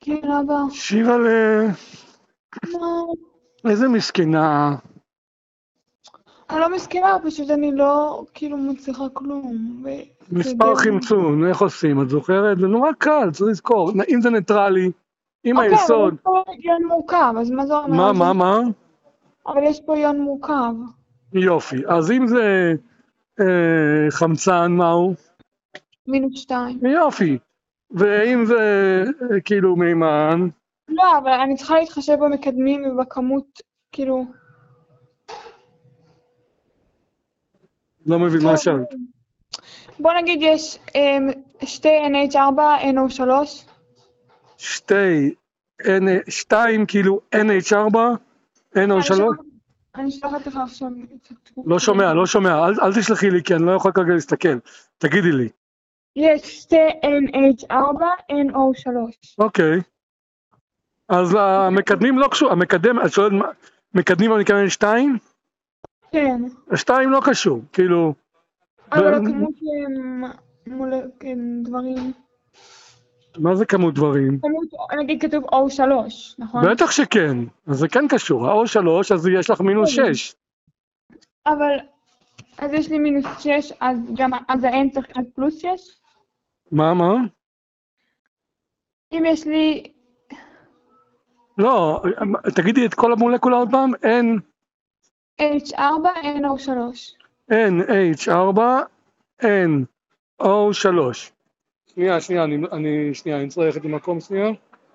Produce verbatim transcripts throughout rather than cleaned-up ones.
כן, אבא. שירלה, מה? איזה מסכנה. אני לא מסכימה, פשוט אני לא כאילו מצליחה כלום. מספר חמצון, איך עושים? את זוכרת? זה נורא קל, צריך לזכור. אם זה ניטרלי, אם אוקיי, אבל היסוד... יש פה יון מורכב, אז מה זה אומר? מה, מה, מה? אבל יש פה יון מורכב. יופי, אז אם זה אה, חמצן, מהו? מינוס שתיים. יופי. ואם זה אה, כאילו מימן? לא, אבל אני צריכה להתחשב במקדמים ובכמות, כאילו... לא מבין מה שאלת. בוא נגיד יש um, שתי אן אייץ' ארבע, אן או שלוש. שתי, שתיים כאילו אן אייץ' ארבע, אן או שלוש? אני שלחת לך עכשיו. לא שומע, לא שומע, אל, אל תשלחי לי כי אני לא יכול כרגע להסתכל. תגידי לי. יש שתי אן אייץ' ארבע, אן או שלוש. אוקיי. אז המקדמים לא קשור, המקדם, את שואלת, מקדמים אני מתכוון שתיים? כן. שתיים לא קשור, כאילו... אבל הכמות מול דברים... מה זה כמות דברים? כמות, נגיד כתוב או שלוש, נכון? בטח שכן, אז זה כן קשור, או שלוש, אז יש לך מינוס שש. אבל, אז יש לי מינוס שש, אז גם, אז ה-n צריך להיות פלוס שש? מה, מה? אם יש לי... לא, תגידי את כל המולקולה עוד פעם, N... אייץ' ארבע, אן או שלוש. אן אייץ' ארבע, אן או שלוש. שנייה, שנייה, אני, אני, שנייה, אני צריך ללכת למקום שנייה.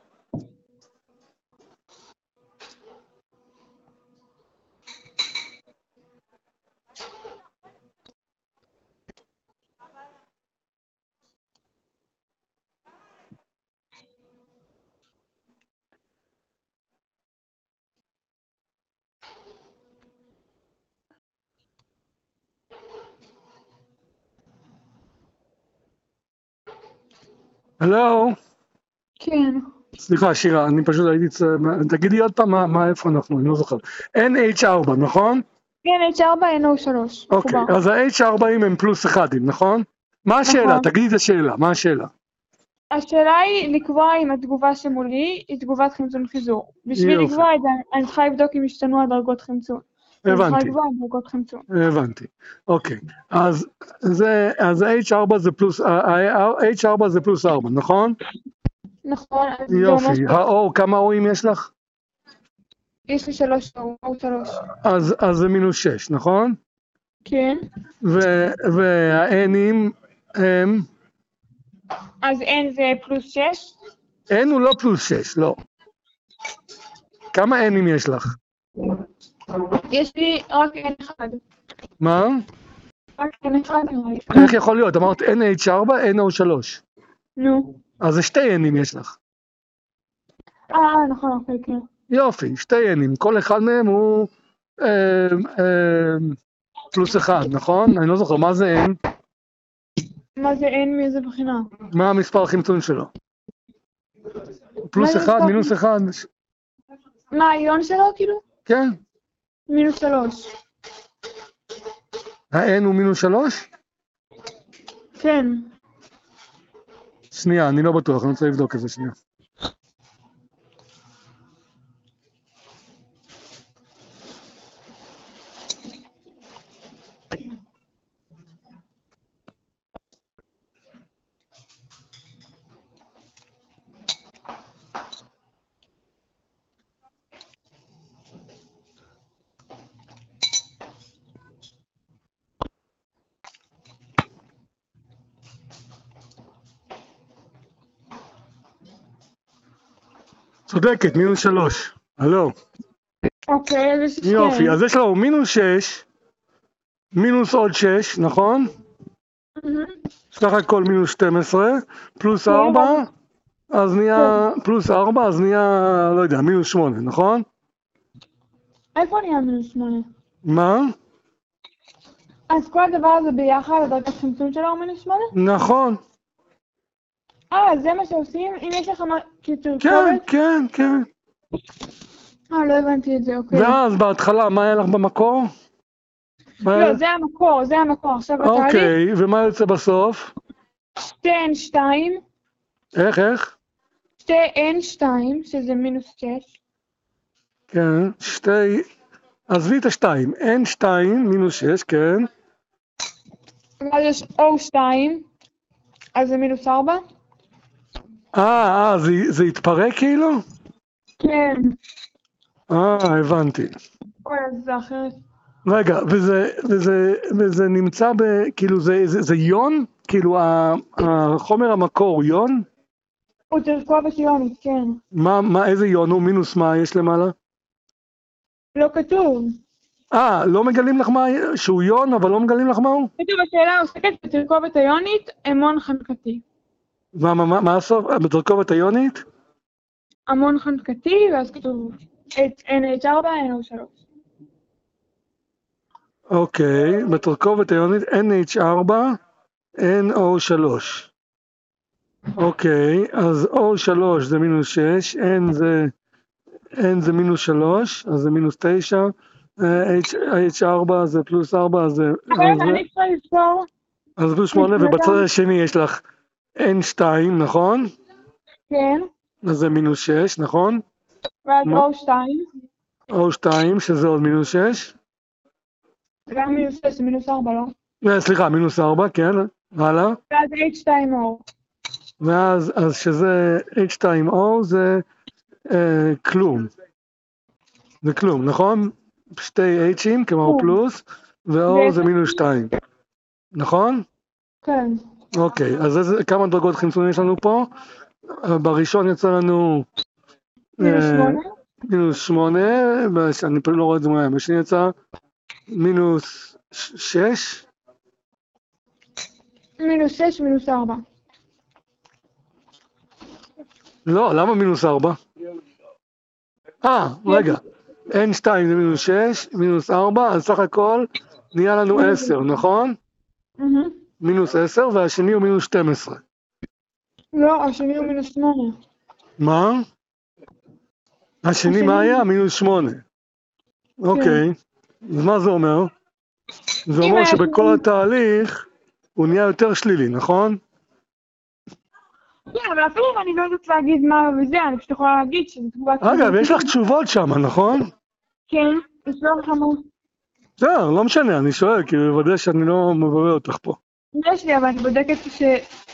הלו? כן. סליחה, שירה, אני פשוט הייתי צריך... תגידי עוד פעם מה, מה, איפה אנחנו, אני לא זוכר. אן אייץ' ארבע, נכון? כן, אייץ' ארבע, אן או שלוש. אוקיי, אז ה-H ארבעים הם פלוס אחדים, נכון? מה השאלה? תגידי את השאלה, מה השאלה? השאלה היא לקבוע אם התגובה שמולי היא תגובת חמצון חיזור. בשביל לקבוע את זה, אני צריכה לבדוק אם השתנו הדרגות חמצון. הבנתי. הבנתי. אוקיי. אז זה, אז H ארבע זה פלוס, H ארבע זה פלוס ארבע, נכון? נכון. יופי. האור, כמה אורים יש לך? יש לי שלוש או שלוש. אז, אז זה מינוס שש, נכון? כן. והאנים הם? אז n זה פלוס שש? n הוא לא פלוס שש, לא. כמה n'ים יש לך? יש לי רק n אחד. מה? רק n אחד נראה לי. איך יכול להיות? אמרת אן אייץ' ארבע, אן או שלוש. נו. אז זה שתי n'ים יש לך. אה, נכון, אוקיי, כן. יופי, שתי n'ים, כל אחד מהם הוא אה, אה, פלוס אחד, נכון? אני לא זוכר, מה זה n? מה זה n מאיזה בחינה? מה המספר החמצון שלו? פלוס אחד, מינוס אחד. מה, האיון שלו כאילו? כן. מינוס שלוש. ה-n הוא מינוס שלוש? כן. שנייה, אני לא בטוח, אני רוצה לבדוק את זה שנייה. צודקת, מינוס שלוש. הלו. אוקיי, אז יש שתי. יופי, אז יש לנו מינוס שש, מינוס עוד שש, נכון? סך הכל מינוס שתים עשרה, פלוס ארבע, אז נהיה, פלוס ארבע, אז נהיה, לא יודע, מינוס שמונה, נכון? איפה נהיה מינוס שמונה? מה? אז כל הדבר הזה ביחד, הדרגת חמצון שלו הוא מינוס שמונה? נכון. אה, זה מה שעושים? אם יש לך מה, קיצור, כן, כן, כן. אה, לא הבנתי את זה, אוקיי. ואז בהתחלה, מה היה לך במקור? לא, זה המקור, זה המקור. עכשיו בתהליך... אוקיי, ומה יוצא בסוף? שתי אן שתיים. איך, איך? שתי אן שתיים, שזה מינוס שש. כן, שתי, עזבי את השתיים, אן שתיים מינוס שש, כן. ואז יש או שתיים, אז זה מינוס ארבע. אה, אה, זה, זה התפרק כאילו? כן. אה, הבנתי. אוי, אז זה אחרת. רגע, וזה, וזה, וזה נמצא ב... כאילו, זה, זה, זה יון? כאילו, החומר המקור הוא יון? הוא תרכובת יונית, כן. מה, מה, איזה יון הוא? מינוס מה יש למעלה? לא כתוב. אה, לא מגלים לך מה, שהוא יון, אבל לא מגלים לך מה הוא? כתוב, השאלה עוסקת בתרכובת היונית, המון חנקתי. מה, מה, מה הסוף? בתרכובת היונית? המון חנקתי, ואז כתוב אן אייץ' ארבע, אן או שלוש. אוקיי, בתרכובת היונית אן אייץ' ארבע, אן או שלוש. אוקיי, אז או שלוש זה מינוס שש, N זה, N זה מינוס שלוש, אז זה מינוס תשע, אייץ' ארבע זה פלוס ארבע, אז זה... רגע, אני צריכה לזכור. אז פלוס שמונה, ובצד השני יש לך אן שתיים, נכון? כן. אז זה מינוס שש, נכון? ואז או שתיים. או שתיים, שזה עוד מינוס שש. גם מינוס שש זה מינוס ארבע, לא? סליחה, מינוס ארבע, כן, הלאה. ואז אייץ' שתיים או. ואז, אז שזה אייץ' שתיים או זה אה, כלום. זה כלום, נכון? שתי H'ים, כמו פלוס, ו-O זה מינוס שתיים. נכון? כן. אוקיי, אז איזה, כמה דרגות חמצון יש לנו פה? בראשון יצא לנו... מינוס שמונה? מינוס שמונה, אני פשוט לא רואה את זה מהר. בשני יצא מינוס שש? מינוס שש, מינוס ארבע. לא, למה מינוס ארבע? אה, רגע. אן שתיים זה מינוס שש, מינוס ארבע, אז סך הכל נהיה לנו עשר, נכון? מינוס עשר, והשני הוא מינוס שתים עשרה. לא, השני הוא מינוס שמונה. מה? השני מה היה? מינוס שמונה. אוקיי, אז מה זה אומר? זה אומר שבכל התהליך הוא נהיה יותר שלילי, נכון? כן, אבל אפילו אם אני לא יודעת להגיד מה וזה, אני פשוט יכולה להגיד שזה תגובה... אגב, יש לך תשובות שם, נכון? כן, יש לא חמור. בסדר, לא משנה, אני שואל, כי לוודא שאני לא מברה אותך פה. יש לי, אבל אני בודקת ש...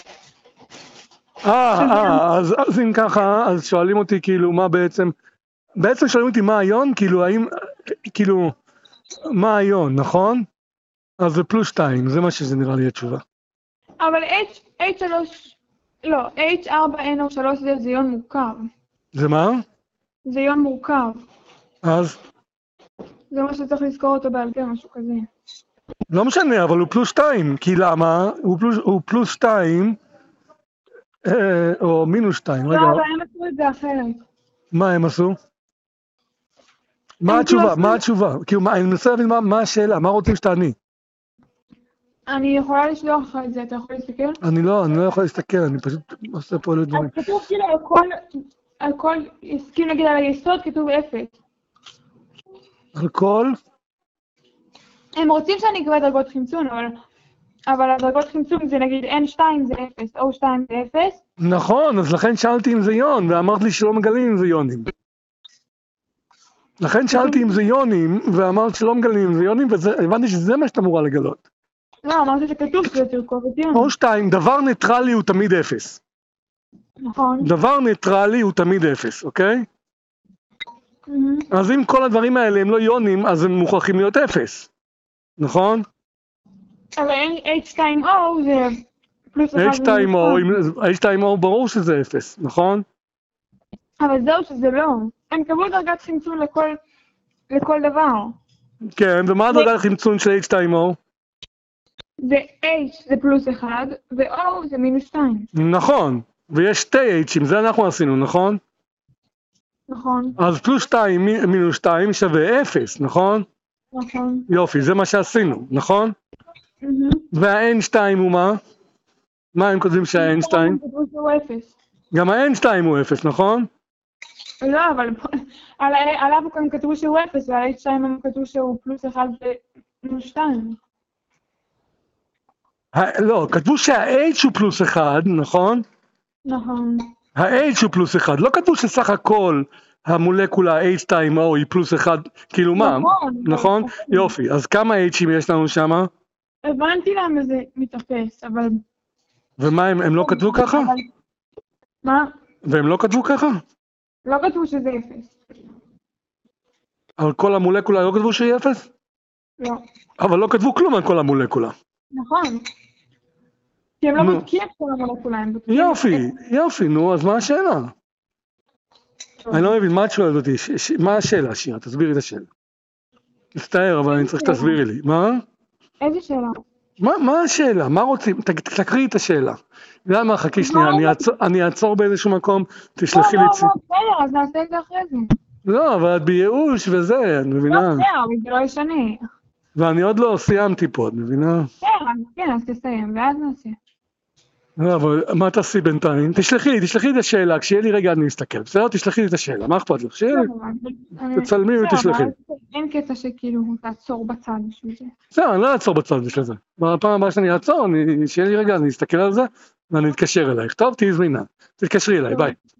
אה, אה, אז, אז אם ככה, אז שואלים אותי כאילו מה בעצם, בעצם שואלים אותי מה היון, כאילו האם, כאילו, מה היון, נכון? אז זה פלוס שתיים, זה מה שזה נראה לי התשובה. אבל אייץ' שלוש, לא, אייץ' ארבע אן או שלוש זה, זה יון מורכב. זה מה? זה יון מורכב. אז? זה מה שצריך לזכור אותו בעל פה, משהו כזה. לא משנה, אבל הוא פלוס שתיים, כי למה? הוא פלוס, הוא פלוס שתיים, אה, או מינוס שתיים, רגע. לא, אבל הם עשו את זה אחרת. מה הם עשו? מה התשובה? מה התשובה? כאילו, אני מנסה להבין מה השאלה, מה רוצים שתעני? אני יכולה לשלוח לך את זה, אתה יכול להסתכל? אני לא, אני לא יכול להסתכל, אני פשוט עושה פה לדברים. אז כתוב כאילו על כל, על כל, כאילו נגיד על היסוד כתוב אפס. על כל? הם רוצים שאני אקבע דרגות חמצון, אבל, אבל הדרגות חמצון זה נגיד אן שתיים זה אפס, או שתיים זה אפס. נכון, אז לכן שאלתי אם זה יון, ואמרת לי שלא מגלים אם זה יונים. לכן שאלתי אם זה יונים, ואמרת שלא מגלים אם זה יונים, והבנתי שזה מה שאתה אמורה לגלות. לא, אמרתי שכתוב שזה תרכובת יון. או שתיים, דבר ניטרלי הוא תמיד אפס. נכון. דבר ניטרלי הוא תמיד אפס, אוקיי? אז אם כל הדברים האלה הם לא יונים, אז הם מוכרחים להיות אפס. נכון? אבל אייץ' שתיים או זה פלוס אחד. אייץ' שתיים או ברור שזה אפס, נכון? אבל זהו שזה לא. הם קבעו דרגת חמצון לכל, לכל דבר. כן, ומה הדרגת חמצון של אייץ' שתיים או? זה H זה פלוס אחד, ו-O זה מינוס שתיים. נכון, ויש שתי H'ים, זה אנחנו עשינו, נכון? נכון. אז פלוס שתיים מינוס שתיים שווה אפס, נכון? נכון. יופי, זה מה שעשינו, נכון? וה-N שתיים הוא מה? מה הם כותבים שה-N שתיים? גם ה-N שתיים הוא אפס, נכון? לא, אבל עליו הם כתבו שהוא אפס, ועל H שתיים הם כתבו שהוא פלוס אחד ומינוס שתיים. לא, כתבו שה-H הוא פלוס אחד, נכון? נכון. ה-H הוא פלוס אחד, לא כתבו שסך הכל המולקולה H שתיים O היא פלוס אחד, כאילו מה? נכון. נכון? יופי, אז כמה H'ים יש לנו שם? הבנתי למה זה מתאפס, אבל... ומה, הם, הם לא כתבו ככה? מה? והם לא כתבו ככה? לא כתבו שזה אפס. על כל המולקולה לא כתבו שהיא אפס? לא. אבל לא כתבו כלום על כל המולקולה. נכון. כי הם לא בודקים את כל המולקולה, הם בודקים... יופי, יופי, נו, אז מה השאלה? אני לא מבין, מה את שואלת אותי? מה השאלה, שירה? תסבירי את השאלה. מצטער, אבל אני צריך שתסבירי לי. מה? איזה שאלה? מה השאלה? מה רוצים? תקריאי את השאלה. למה? חכי שנייה, אני אעצור באיזשהו מקום, תשלחי לי... לא, לא, בסדר, אז נעשה את זה אחרי זה. לא, אבל את בייאוש וזה, את מבינה? לא, בסדר, זה לא ישנה. ואני עוד לא סיימתי פה, את מבינה? כן, אז תסיים, ואז נעשה. לא, אבל מה תעשי בינתיים? תשלחי לי, תשלחי לי את השאלה, כשיהיה לי רגע אני אסתכל. בסדר? תשלחי לי את השאלה, מה אכפת לך? שיהיה לי, תצלמי ותשלחי. אין קטע שכאילו תעצור בצד בשביל זה. בסדר, אני לא אעצור בצד בשביל זה. בפעם הבאה שאני אעצור, שיהיה לי רגע, אני אסתכל על זה, ואני אתקשר אלייך. טוב, תהיי זמינה. תתקשרי אליי, ביי.